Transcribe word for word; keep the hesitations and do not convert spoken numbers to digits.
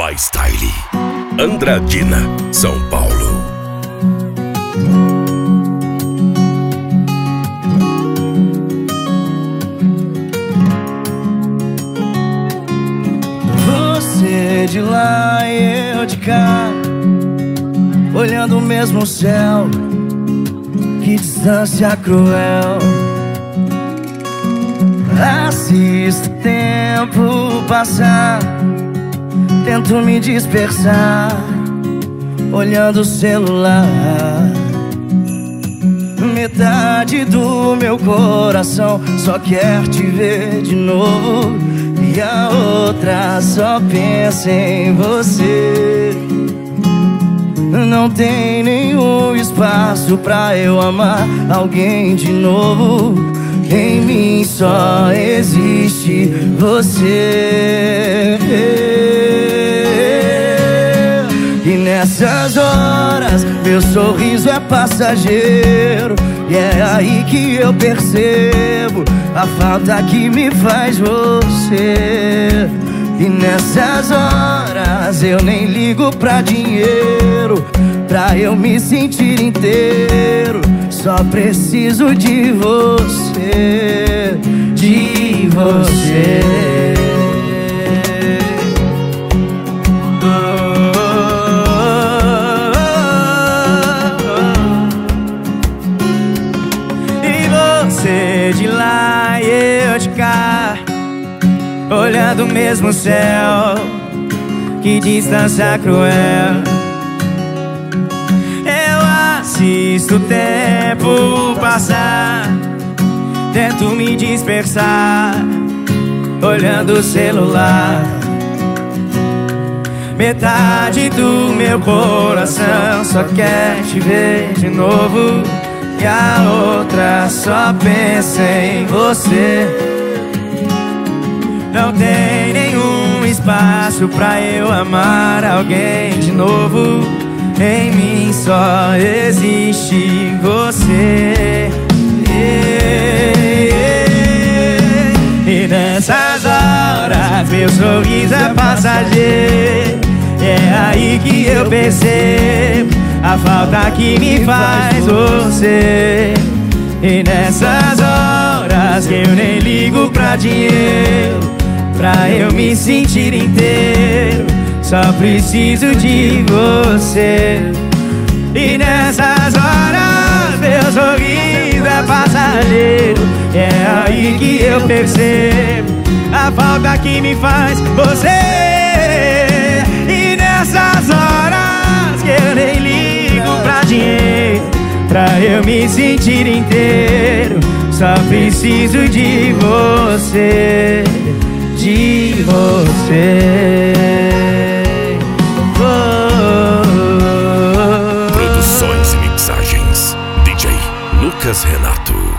My Style, Andradina, São Paulo. Você de lá e eu de cá, olhando o mesmo céu. Que distância cruel. Assisto o tempo passar, tento me dispersar, olhando o celular. Metade do meu coração só quer te ver de novo, e a outra só pensa em você. Não tem nenhum espaço pra eu amar alguém de novo. Em mim só existe você. E nessas horas meu sorriso é passageiro, e é aí que eu percebo a falta que me faz você. E nessas horas eu nem ligo pra dinheiro, pra eu me sentir inteiro. Só preciso de você, de você. Oh, oh, oh, oh. E você de lá e eu de cá, olhando o mesmo céu. Que distância cruel. Eu assisto o tempo passar, tento me dispersar, olhando o celular. Metade do meu coração só quer te ver de novo, e a outra só pensa em você. Não tem nenhum espaço pra eu amar alguém de novo. Em mim só existe você. E nessas horas meu sorriso é passageiro, é aí que eu percebo a falta que me faz você. E nessas horas que eu nem ligo pra dinheiro, pra eu me sentir inteiro, só preciso de você. E nessas horas meu sorriso é passageiro, é aí que eu percebo a falta que me faz você. E nessas horas que eu nem ligo pra dinheiro, pra eu me sentir inteiro, só preciso de você, de você. Oh, oh, oh. Produções e mixagens D J Lucas Renato.